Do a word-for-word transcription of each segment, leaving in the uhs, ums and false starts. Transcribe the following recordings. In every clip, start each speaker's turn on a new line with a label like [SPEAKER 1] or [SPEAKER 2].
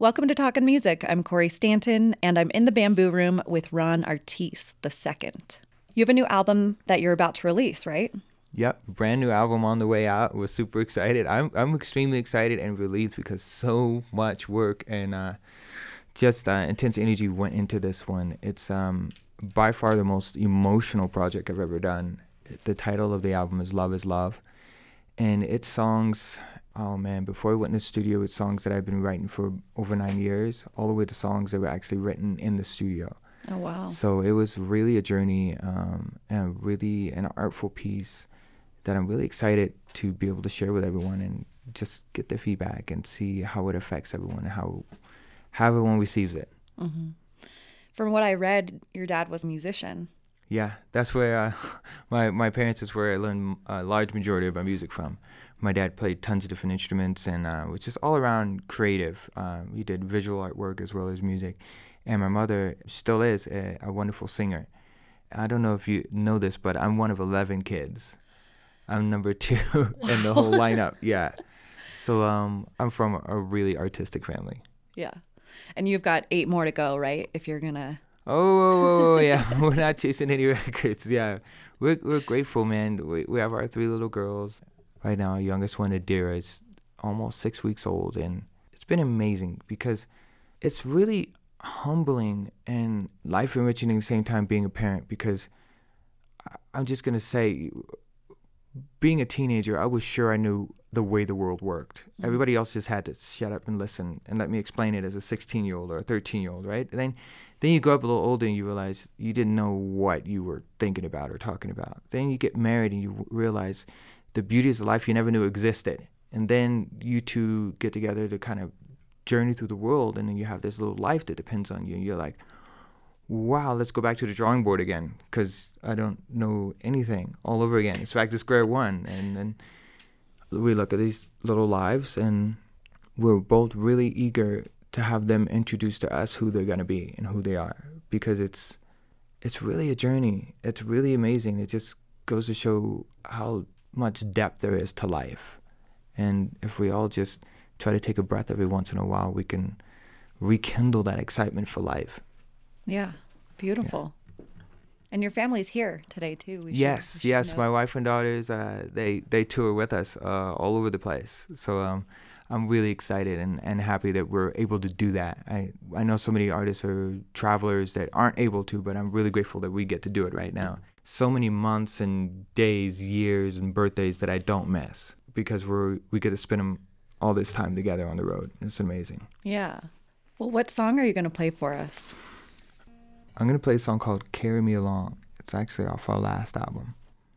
[SPEAKER 1] Welcome to Talkin' Music. I'm Corey Stanton, and I'm in the Bamboo Room with Ron Artis the second. You have a new album that you're about to release, right?
[SPEAKER 2] Yep, brand new album on the way out. We're super excited. I'm I'm extremely excited and relieved because so much work and uh, just uh, intense energy went into this one. It's um by far the most emotional project I've ever done. The title of the album is Love is Love, and it's songs. Oh man, before I went in the studio, it's songs that I've been writing for over nine years, all the way to songs that were actually written in the studio.
[SPEAKER 1] Oh, wow.
[SPEAKER 2] So it was really a journey, um, and really an artful piece that I'm really excited to be able to share with everyone and just get their feedback and see how it affects everyone and how, how everyone receives it.
[SPEAKER 1] Mm-hmm. From what I read, your dad was a musician.
[SPEAKER 2] Yeah, that's where uh, my, my parents is where I learned a large majority of my music from. My dad played tons of different instruments and uh, was just all around creative. Uh, he did visual artwork as well as music. And my mother still is a, a wonderful singer. I don't know if you know this, but I'm one of eleven kids. I'm number two in the whole lineup. Yeah. So um, I'm from a really artistic family.
[SPEAKER 1] Yeah. And you've got eight more to go, right? If you're going to...
[SPEAKER 2] Oh, oh, oh, yeah. We're not chasing any records. Yeah. We're we're grateful, man. We, we have our three little girls. Right now, our youngest one, Adira, is almost six weeks old. And it's been amazing because it's really humbling and life enriching at the same time being a parent, because I'm just going to say, being a teenager, I was sure I knew the way the world worked. Mm-hmm. Everybody else just had to shut up and listen and let me explain it as a sixteen-year-old or a thirteen-year-old, right? And then, then you go up a little older and you realize you didn't know what you were thinking about or talking about. Then you get married and you realize the beauties of life you never knew existed. And then you two get together to kind of journey through the world, and then you have this little life that depends on you. And you're like, wow, let's go back to the drawing board again, because I don't know anything all over again. It's back to square one. And then we look at these little lives, and we're both really eager to have them introduce to us who they're going to be and who they are, because it's it's really a journey. It's really amazing. It just goes to show how much depth there is to life. And if we all just try to take a breath every once in a while, we can rekindle that excitement for life.
[SPEAKER 1] Yeah, beautiful. Yeah. And your family's here today too. We
[SPEAKER 2] yes,
[SPEAKER 1] should, we
[SPEAKER 2] yes.
[SPEAKER 1] know.
[SPEAKER 2] My wife and daughters, uh, they they tour with us uh, all over the place. So um, I'm really excited and, and happy that we're able to do that. I I know so many artists or travelers that aren't able to, but I'm really grateful that we get to do it right now. So many months and days, years, and birthdays that I don't miss because we're we get to spend them all this time together on the road. It's amazing.
[SPEAKER 1] Yeah. Well, what song are you going to play for us?
[SPEAKER 2] I'm going to play a song called Carry Me Along. It's actually off our last album.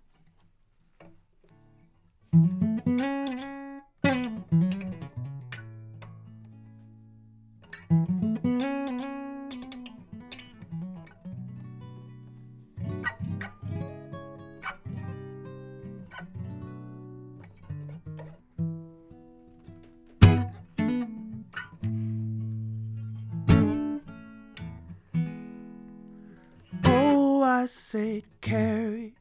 [SPEAKER 2] I said, carry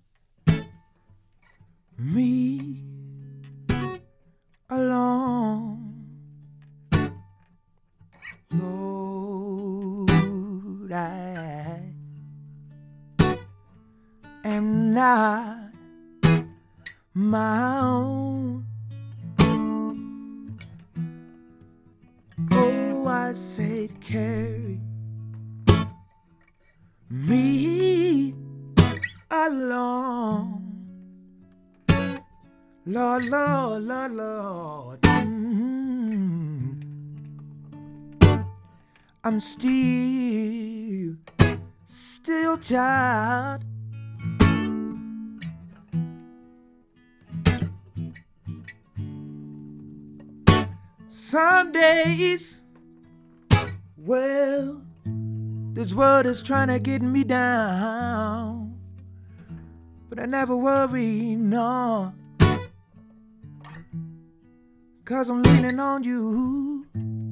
[SPEAKER 2] me along, Lord, I am not my own. Oh, I said, carry me along, Lord, Lord, Lord, Lord. Mm-hmm. I'm still, still child. Some days, well, this world is trying to get me down, but I never worry, no, 'cause I'm leaning on you.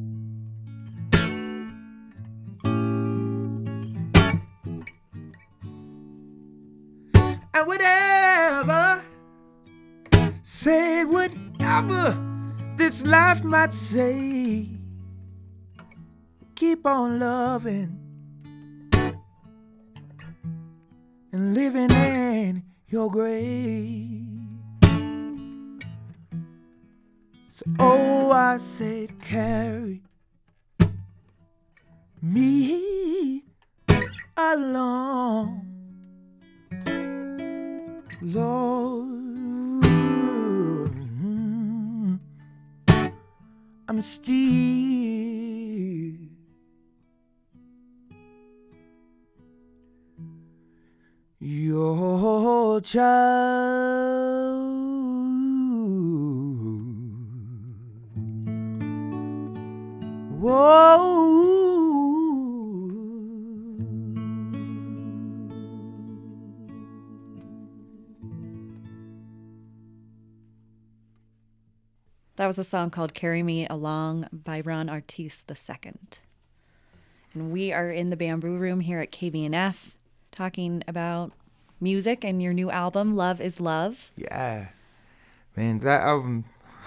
[SPEAKER 2] And whatever, say whatever this life might say, keep on loving and living in your grave. So, oh, I said, carry me along, Lord. I'm still your child. Whoa.
[SPEAKER 1] That was a song called Carry Me Along by Ron Artis the second. And we are in the Bamboo Room here at K B N F talking about music and your new album, Love is Love.
[SPEAKER 2] Yeah. Man, that album,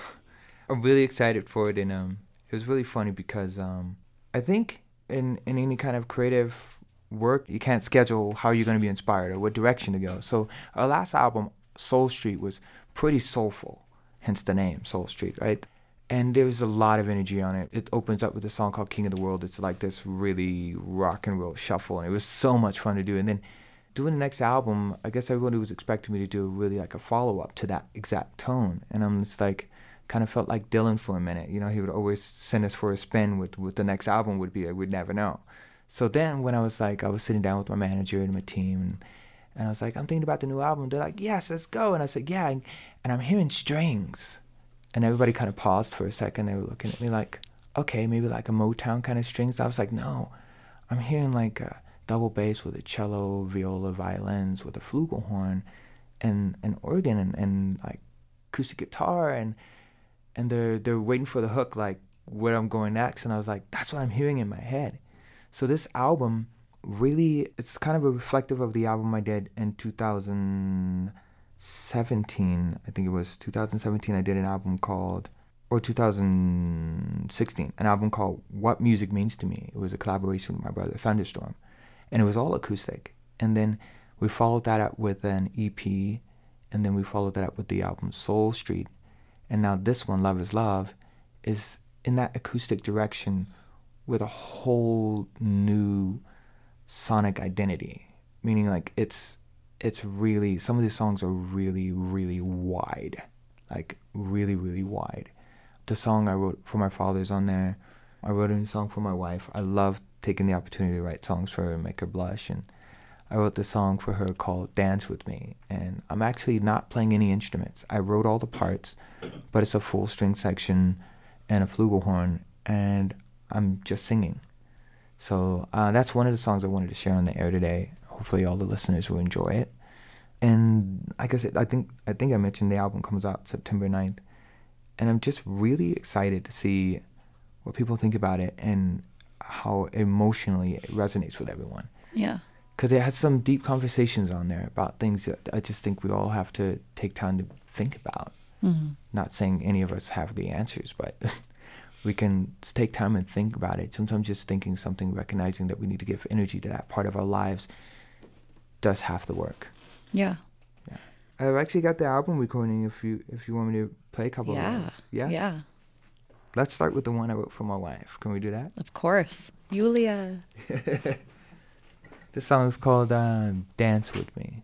[SPEAKER 2] I'm really excited for it. And um, it was really funny because um, I think in, in any kind of creative work, you can't schedule how you're going to be inspired or what direction to go. So our last album, Soul Street, was pretty soulful. Hence the name, Soul Street, right? And there was a lot of energy on it. It opens up with a song called King of the World. It's like this really rock and roll shuffle, and it was so much fun to do. And then doing the next album, I guess everybody was expecting me to do really like a follow-up to that exact tone. And I'm just like, kind of felt like Dylan for a minute. You know, he would always send us for a spin with what the next album would be. We'd never know. So then when I was like, I was sitting down with my manager and my team, and And I was like, I'm thinking about the new album. They're like, yes, let's go. And I said, yeah. And I'm hearing strings. And everybody kind of paused for a second. They were looking at me like, okay, maybe like a Motown kind of strings. I was like, no, I'm hearing like a double bass with a cello, viola, violins, with a flugelhorn, and an organ, and, and like acoustic guitar. And and they're, they're waiting for the hook, like where I'm going next. And I was like, that's what I'm hearing in my head. So this album, really, it's kind of a reflective of the album I did in two thousand seventeen. I think it was two thousand seventeen. I did an album called, or two thousand sixteen, an album called What Music Means to Me. It was a collaboration with my brother Thunderstorm, and it was all acoustic. And then we followed that up with an E P, and then we followed that up with the album Soul Street. And now this one, Love is Love, is in that acoustic direction with a whole new sonic identity, meaning like it's it's really, some of these songs are really really wide, like really really wide. The song I wrote for my father's on there. I wrote a new song for my wife. I love taking the opportunity to write songs for her and make her blush, and I wrote this song for her called Dance With Me, and I'm actually not playing any instruments. I wrote all the parts, but it's a full string section and a flugelhorn, and I'm just singing. So uh, that's one of the songs I wanted to share on the air today. Hopefully all the listeners will enjoy it. And like I said, I think I think I mentioned the album comes out September ninth. And I'm just really excited to see what people think about it and how emotionally it resonates with everyone.
[SPEAKER 1] Yeah.
[SPEAKER 2] Because it has some deep conversations on there about things that I just think we all have to take time to think about. Mm-hmm. Not saying any of us have the answers, but we can take time and think about it. Sometimes just thinking something, recognizing that we need to give energy to that part of our lives does half the work.
[SPEAKER 1] Yeah.
[SPEAKER 2] Yeah. I've actually got the album recording if you if you want me to play a couple
[SPEAKER 1] yeah.
[SPEAKER 2] of those. Yeah.
[SPEAKER 1] Yeah.
[SPEAKER 2] Let's start with the one I wrote for my wife. Can we do that?
[SPEAKER 1] Of course. Yulia.
[SPEAKER 2] This song is called uh, Dance With Me.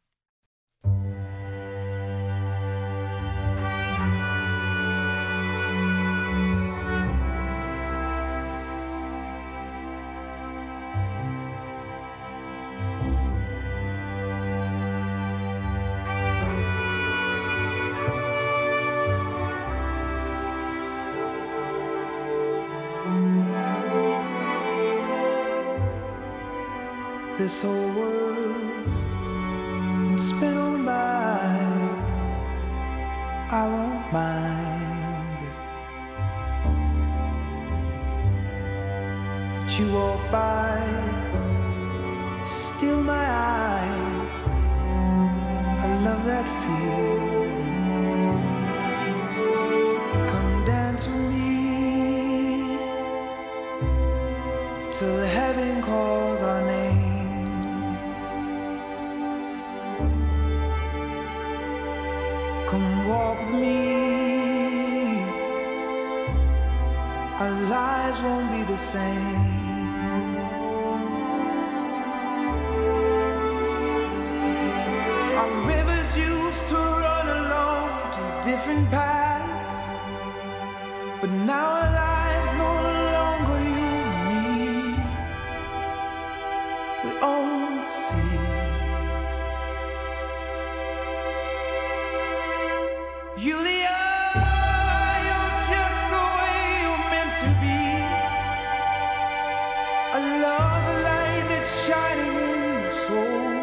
[SPEAKER 2] This whole world spin on by, I won't mind it. You walk by, still my eyes, I love that feeling. Come dance with me,
[SPEAKER 3] till heaven calls our name. Come walk with me, our lives won't be the same. Our rivers used to run along two different paths, but now our lives no longer you and me. We own the sea. Julia, you're just the way you're meant to be. I love the light that's shining in your soul.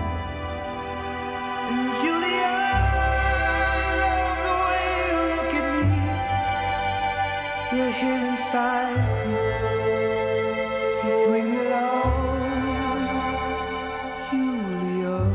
[SPEAKER 3] And Julia, I love the way you look at me. You're here inside me. You bring me love, Julia.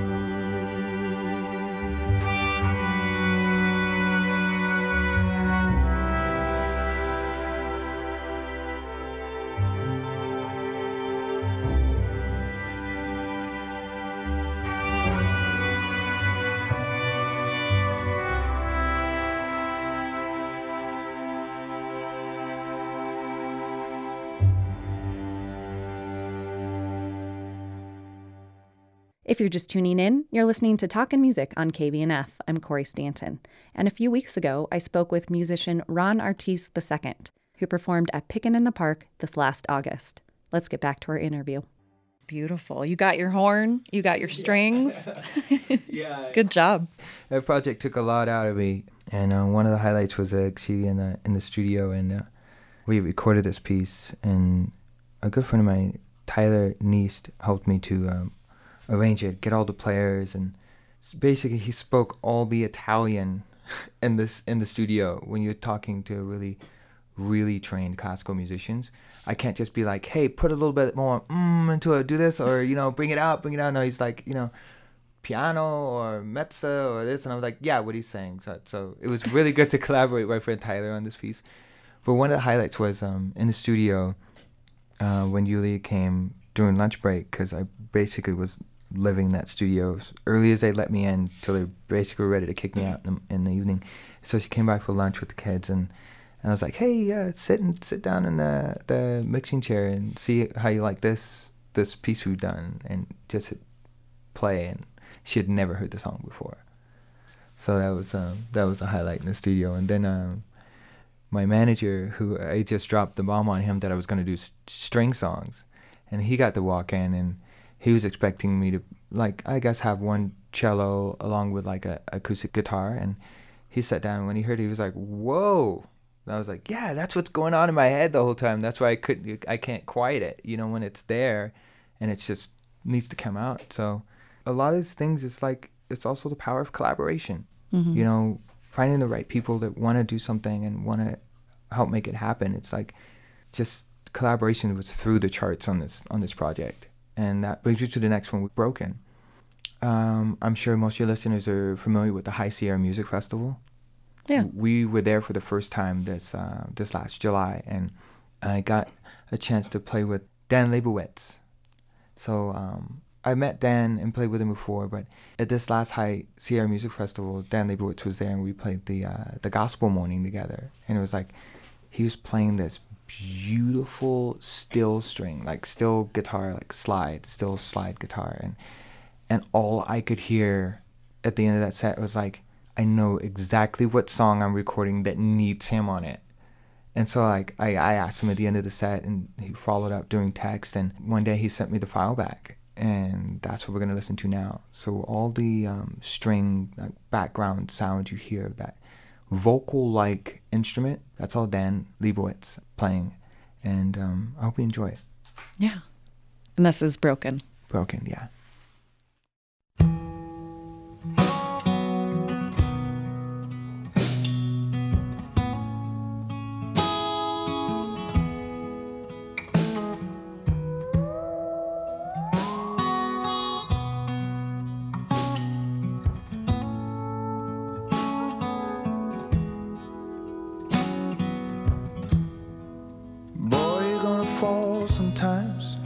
[SPEAKER 1] If you're just tuning in, you're listening to Talkin' Music on K B N F. I'm Corey Stanton. And a few weeks ago, I spoke with musician Ron Artis the second, who performed at Pickin' in the Park this last August. Let's get back to our interview. Beautiful. You got your horn, you got your strings.
[SPEAKER 2] Yeah.
[SPEAKER 1] Good job.
[SPEAKER 2] That project took a lot out of me, and uh, one of the highlights was actually in the in the studio, and uh, we recorded this piece, and a good friend of mine, Tyler Neist, helped me to um, arrange it, get all the players, and basically he spoke all the Italian in this in the studio. When you're talking to really, really trained classical musicians, I can't just be like, hey, put a little bit more mm into it, do this, or, you know, bring it out, bring it out. No, he's like, you know, piano or mezza or this, and I was like, yeah, what he's saying. So, so it was really good to collaborate with my friend Tyler on this piece. But one of the highlights was um, in the studio uh, when Julia came during lunch break, because I basically was living in that studio as early as they let me in till they basically were ready to kick me out in the, in the evening. So she came by for lunch with the kids, and, and I was like, hey, uh, sit and sit down in the the mixing chair and see how you like this this piece we've done, and just play. And she had never heard the song before, so that was um, that was a highlight in the studio. And then um, my manager, who I just dropped the bomb on him that I was going to do s- string songs, and he got to walk in, and he was expecting me to, like, I guess have one cello along with like a acoustic guitar, and he sat down, and when he heard it, he was like, whoa. And I was like, yeah, that's what's going on in my head the whole time. That's why I couldn't, I can't quiet it, you know, when it's there and it's just needs to come out. So a lot of these things, it's like, it's also the power of collaboration, mm-hmm. you know, finding the right people that want to do something and want to help make it happen. It's like just collaboration was through the charts on this, on this project. And that brings you to the next one with Broken. Um, I'm sure most of your listeners are familiar with the High Sierra Music Festival.
[SPEAKER 1] Yeah.
[SPEAKER 2] We were there for the first time this uh, this last July, and I got a chance to play with Dan Leibowitz. So um, I met Dan and played with him before, but at this last High Sierra Music Festival, Dan Leibowitz was there, and we played the uh, the gospel morning together. And it was like he was playing this beautiful still string, like still guitar, like slide, still slide guitar, and and all I could hear at the end of that set was like, I know exactly what song I'm recording that needs him on it. And so like I, I asked him at the end of the set, and he followed up during text, and one day he sent me the file back, and that's what we're going to listen to now. So all the um, string, like, background sound you hear of that vocal-like instrument, that's all Dan Leibowitz playing, and um, I hope you enjoy it.
[SPEAKER 1] Yeah. And this is Broken.
[SPEAKER 2] Broken, yeah.
[SPEAKER 3] Boy, you're gonna fall sometimes,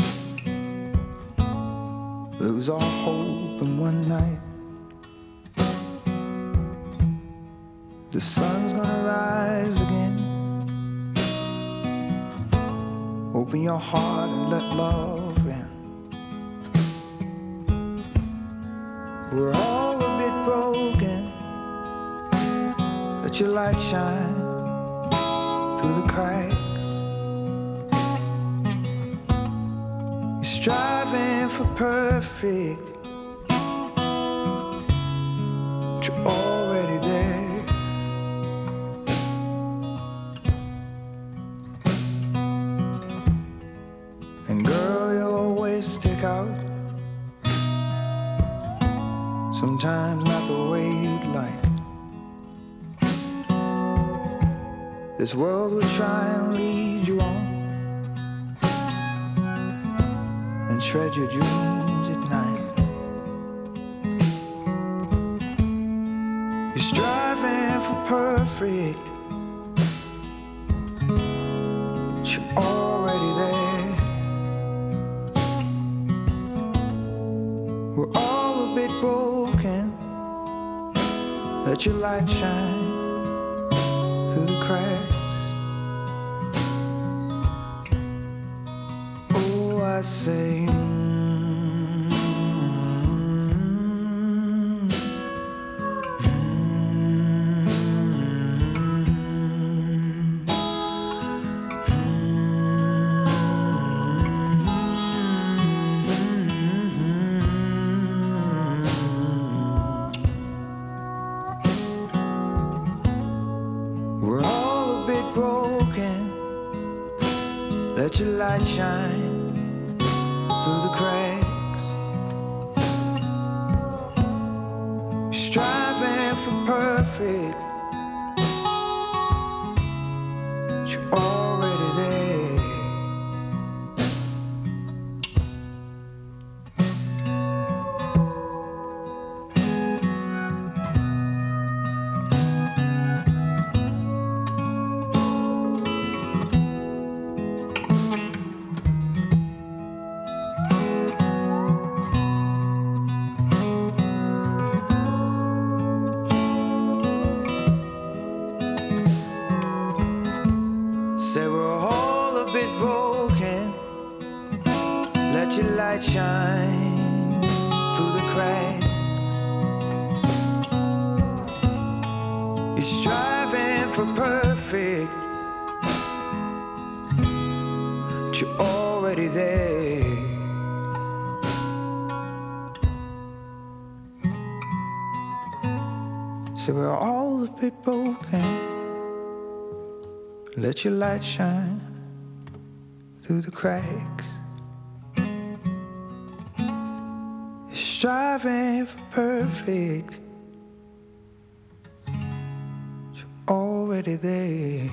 [SPEAKER 3] lose all hope in one night. The sun's gonna rise again. Open your heart and let love in. We're all a bit broken. Let your light shine through the cracks. You're striving for perfect, but you're already there. And girl, you'll always stick out. Sometimes not the way you'd like. This world will try and lead you on and shred your dreams at night. You're striving for perfect, but you're already there. We're all a bit broken. Let your light shine through the cracks. Oh, I say, mm, mm, we're all a bit broken. Let your light shine through the cracks. You're striving for perfect, but you're already there. Say we're all a bit broken. Let your light shine through the cracks. You're striving for perfect, but you're already there. Say we're all a bit broken. Let your light shine through the cracks. You're striving for perfect, but you're already there.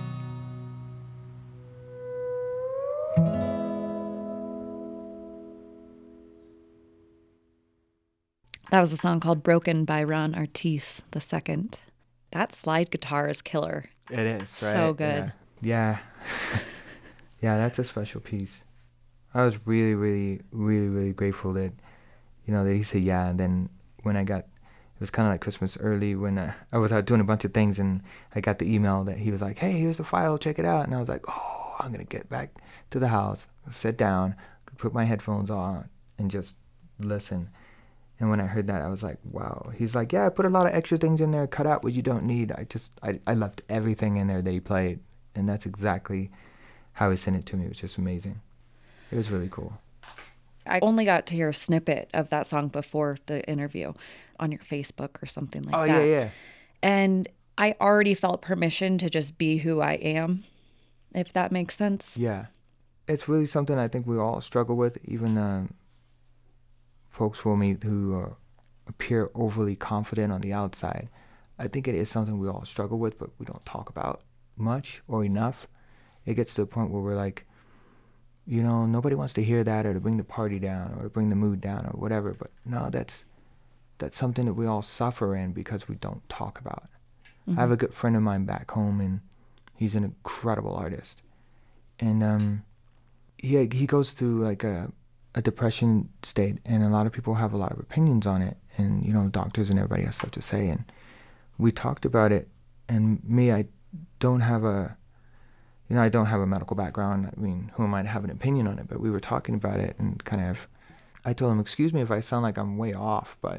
[SPEAKER 1] That was a song called Broken by Ron Artis the second. That slide guitar is killer.
[SPEAKER 2] It is, right?
[SPEAKER 1] So good.
[SPEAKER 2] Yeah. Yeah. Yeah, that's a special piece. I was really, really, really, really grateful that, you know, that he said yeah. And then when I got, it was kind of like Christmas early when uh, I was out doing a bunch of things and I got the email that he was like, hey, here's the file, check it out. And I was like, oh, I'm going to get back to the house, sit down, put my headphones on and just listen. And when I heard that, I was like, wow. He's like, yeah, I put a lot of extra things in there, cut out what you don't need. I just, I, I left everything in there that he played. And that's exactly how he sent it to me. It was just amazing. It was really cool.
[SPEAKER 1] I only got to hear a snippet of that song before the interview on your Facebook or something like
[SPEAKER 2] oh,
[SPEAKER 1] that.
[SPEAKER 2] Oh, yeah, yeah.
[SPEAKER 1] And I already felt permission to just be who I am, if that makes sense.
[SPEAKER 2] Yeah. It's really something I think we all struggle with, even um, folks will meet who uh, appear overly confident on the outside. I think it is something we all struggle with, but we don't talk about much or enough. It gets to the point where we're like, you know, nobody wants to hear that or to bring the party down or to bring the mood down or whatever. But no, that's that's something that we all suffer in because we don't talk about. Mm-hmm. I have a good friend of mine back home, and he's an incredible artist. and um, he he goes through like a a depression state, and a lot of people have a lot of opinions on it, and you know, doctors and everybody has stuff to say, and we talked about it, and me, I don't have a, you know, I don't have a medical background. I mean, who am I to have an opinion on it? But we were talking about it, and kind of, I told him, excuse me if I sound like I'm way off, but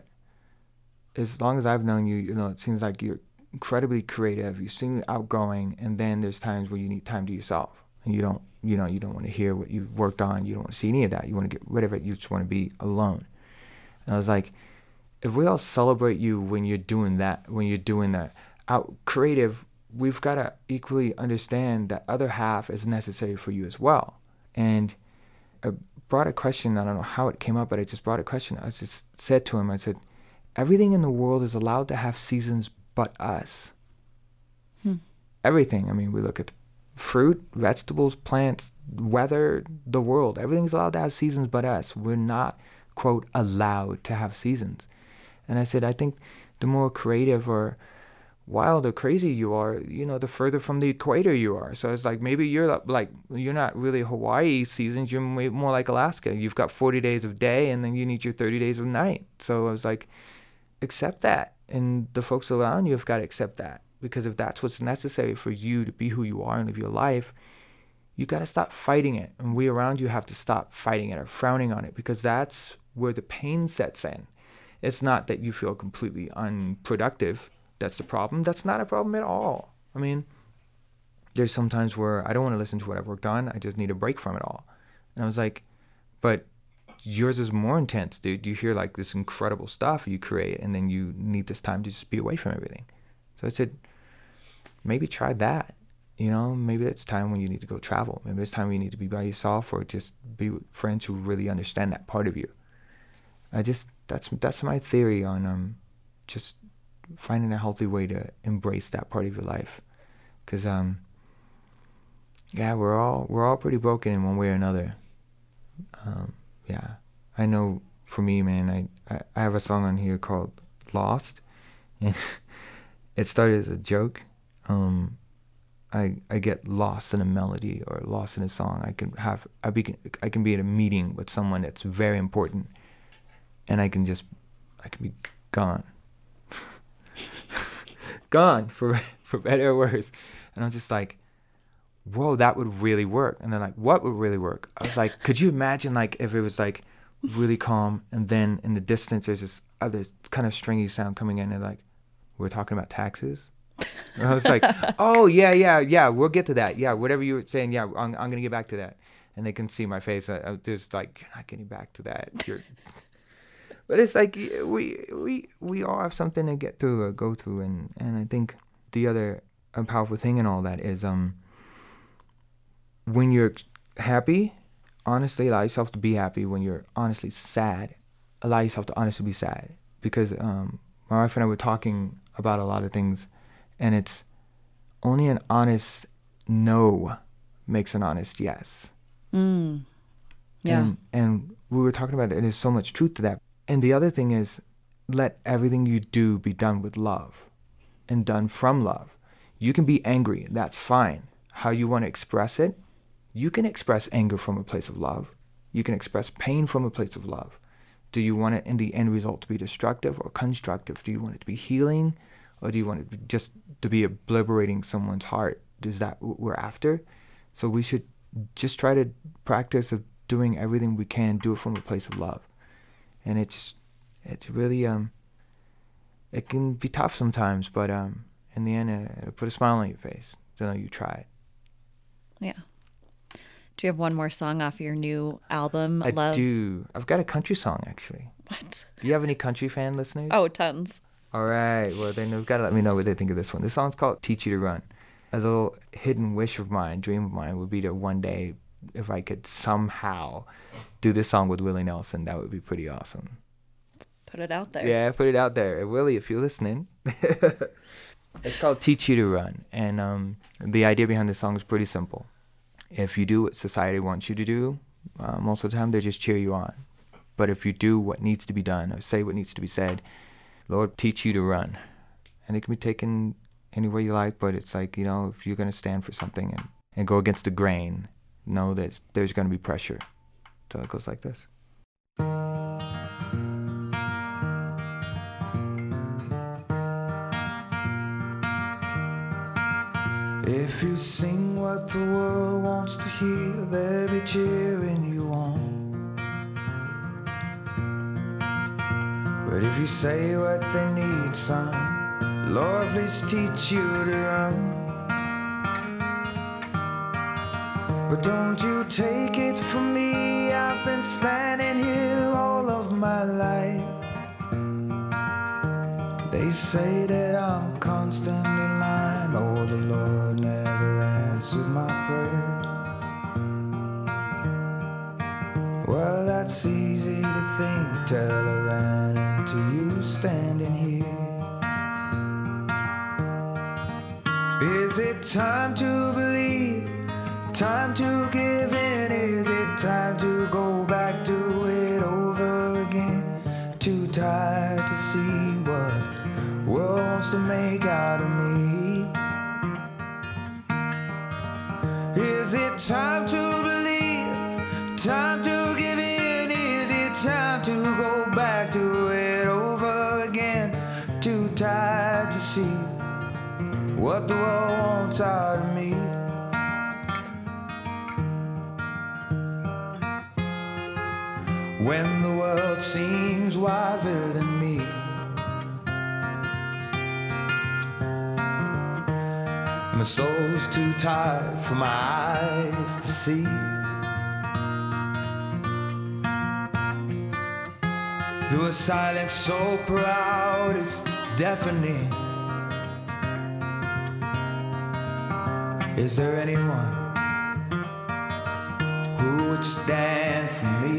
[SPEAKER 2] as long as I've known you, you know, it seems like you're incredibly creative. You seem outgoing, and then there's times where you need time to yourself, and you don't, you know, you don't want to hear what you've worked on. You don't want to see any of that. You want to get rid of it. You just want to be alone. And I was like, if we all celebrate you when you're doing that, when you're doing that out creative, we've got to equally understand that other half is necessary for you as well. And I brought a question. I don't know how it came up, but I just brought a question. I just said to him, I said, everything in the world is allowed to have seasons but us. Hmm. Everything. I mean, we look at fruit, vegetables, plants, weather, the world. Everything's allowed to have seasons but us. We're not, quote, allowed to have seasons. And I said, I think the more creative or wild or crazy you are, you know, the further from the equator you are. So it's like, maybe you're like, you're not really Hawaii seasons. You're more like Alaska. You've got forty days of day, and then you need your thirty days of night. So I was like, accept that. And the folks around you have got to accept that. Because if that's what's necessary for you to be who you are and live your life, you got to stop fighting it. And we around you have to stop fighting it or frowning on it, because that's where the pain sets in. It's not that you feel completely unproductive. That's the problem. That's not a problem at all. I mean, there's some times where I don't want to listen to what I've worked on. I just need a break from it all. And I was like, but yours is more intense, dude. You hear like this incredible stuff you create, and then you need this time to just be away from everything. So I said, maybe try that. You know, maybe it's time when you need to go travel. Maybe it's time when you need to be by yourself, or just be with friends who really understand that part of you. I just, that's that's my theory on um, just finding a healthy way to embrace that part of your life. Because, um, yeah, we're all we're all pretty broken in one way or another. Um, yeah, I know for me, man, I, I, I have a song on here called Lost. And it started as a joke. Um, I I get lost in a melody or lost in a song. I can have I be I can be at a meeting with someone that's very important, and I can just I can be gone, gone for for better or worse. And I'm just like, whoa, that would really work. And they're like, what would really work? I was like, could you imagine like if it was like really calm, and then in the distance there's this other kind of stringy sound coming in, and like, we're talking about taxes. And I was like, oh, yeah, yeah, yeah, we'll get to that. Yeah, whatever you were saying, yeah, I'm, I'm going to get back to that. And they can see my face. I, I just like, you're not getting back to that. You're... But it's like, we we we all have something to get through or go through. And, and I think the other powerful thing in all that is um, when you're happy, honestly, allow yourself to be happy. When you're honestly sad, allow yourself to honestly be sad. Because um, my wife and I were talking about a lot of things, and it's only an honest no makes an honest yes. Mm. Yeah. And, and we were talking about it, and there's so much truth to that. And the other thing is, let everything you do be done with love and done from love. You can be angry. That's fine. How you want to express it, you can express anger from a place of love. You can express pain from a place of love. Do you want it in the end result to be destructive or constructive? Do you want it to be healing, or do you want it to be just to be obliterating someone's heart? Is that what we're after? So we should just try to practice of doing everything we can, do it from a place of love. And it's it's really um it can be tough sometimes, but um in the end, uh, it'll put a smile on your face to know you tried.
[SPEAKER 1] Yeah. Do you have one more song off your new album,
[SPEAKER 2] I
[SPEAKER 1] Love?
[SPEAKER 2] I do. I've got a country song, actually.
[SPEAKER 1] What?
[SPEAKER 2] Do you have any country fan listeners?
[SPEAKER 1] Oh, tons.
[SPEAKER 2] All right. Well, then you've got to let me know what they think of this one. This song's called Teach You to Run. A little hidden wish of mine, dream of mine, would be to one day, if I could somehow do this song with Willie Nelson, that would be pretty awesome.
[SPEAKER 1] Put it out there.
[SPEAKER 2] Yeah, put it out there. Willie, if you're listening. It's called Teach You to Run. And um, the idea behind this song is pretty simple. If you do what society wants you to do, uh, most of the time they just cheer you on. But if you do what needs to be done or say what needs to be said, Lord, teach you to run. And it can be taken any way you like, but it's like, you know, if you're going to stand for something and, and go against the grain, know that there's going to be pressure. So it goes like this.
[SPEAKER 3] If you sing what the world wants to hear, they'll be cheering you on. But if you say what they need, son, Lord, please teach you to run. But don't you take it from me, I've been standing here all of my life. They say that I'm constantly lying, oh, the Lord never answered my prayer. Well, that's easy to think till I ran into you standing here. Is it time to believe? Time to give in? Is it time to go back to it over again? Too tired to see what world wants to make out of me. Is it time to believe? Time to give in? Is it time to go back to it over again? Too tired to see what the world wants out of me. When the world seems wiser than me, my soul's too tired for my eyes to see. Through a silence so proud it's deafening, is there anyone who would stand for me?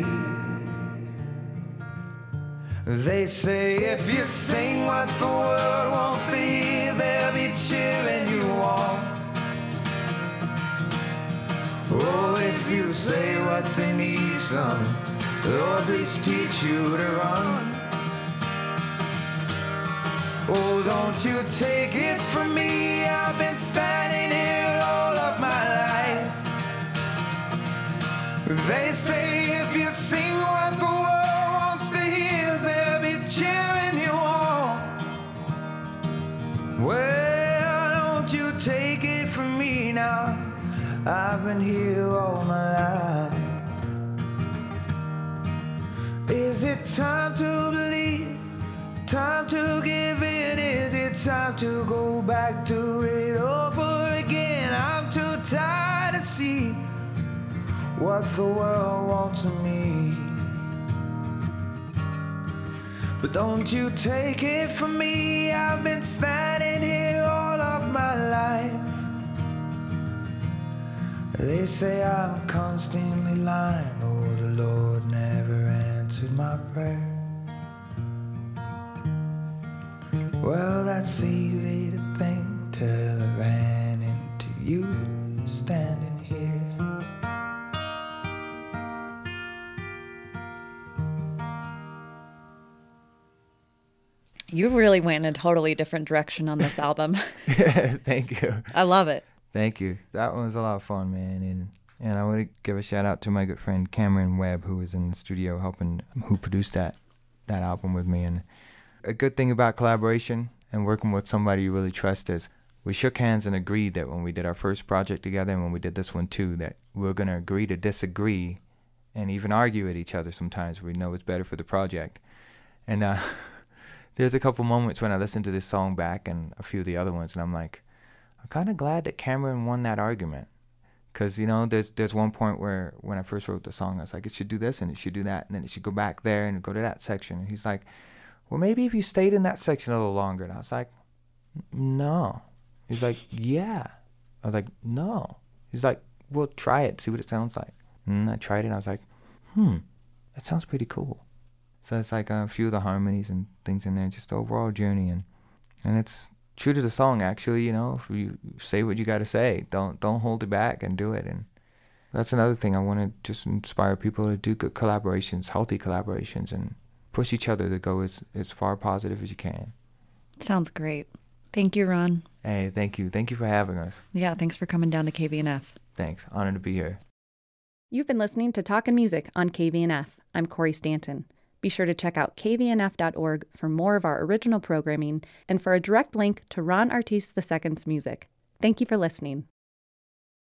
[SPEAKER 3] They say if you sing what the world wants to hear, they'll be cheering you on. Oh, if you say what they need, son, Lord, please teach you to run. Oh, don't you take it from me, I've been standing here all of my life. They say if you sing what the world wants to hear, they'll be cheering you on. Well, don't you take it from me now, I've been here all my life. Is it time to believe? Time to give in? Is it time to go back to it over again? I'm too tired to see what the world wants of me. But don't you take it from me, I've been standing here all of my life. They say I'm constantly lying, oh, the Lord never answered my prayer. Well, that's easy to think till I ran into you standing here.
[SPEAKER 1] You really went in a totally different direction on this album.
[SPEAKER 2] Thank you.
[SPEAKER 1] I love it.
[SPEAKER 2] Thank you. That one was a lot of fun, man. And and I want to give a shout out to my good friend Cameron Webb, who was in the studio helping, who produced that that album with me. And a good thing about collaboration and working with somebody you really trust is we shook hands and agreed that when we did our first project together and when we did this one too, that we're going to agree to disagree and even argue at each other sometimes. We know it's better for the project. And uh, there's a couple moments when I listen to this song back and a few of the other ones, and I'm like, I'm kind of glad that Cameron won that argument. Because, you know, there's there's one point where when I first wrote the song, I was like, it should do this and it should do that. And then it should go back there and go to that section. And he's like, well, maybe if you stayed in that section a little longer. And I was like, no. He's like, yeah. I was like, no. He's like, well, try it, see what it sounds like. And I tried it and I was like, hmm, that sounds pretty cool. So it's like a few of the harmonies and things in there, just the overall journey. And, and it's true to the song, actually, you know, if you say what you got to say, don't don't hold it back and do it. And that's another thing. I want to just inspire people to do good collaborations, healthy collaborations, and push each other to go as, as far positive as you can.
[SPEAKER 1] Sounds great. Thank you, Ron.
[SPEAKER 2] Hey, thank you. Thank you for having us.
[SPEAKER 1] Yeah, thanks for coming down to K B N F.
[SPEAKER 2] Thanks. Honored to be here.
[SPEAKER 1] You've been listening to Talkin' Music on K V N F. I'm Corey Stanton. Be sure to check out K V N F dot org for more of our original programming and for a direct link to Ron Artis the Second's music. Thank you for listening.